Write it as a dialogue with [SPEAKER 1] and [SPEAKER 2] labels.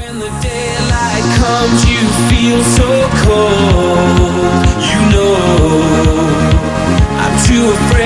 [SPEAKER 1] When the daylight comes, you feel so cold. You know, I'm too afraid.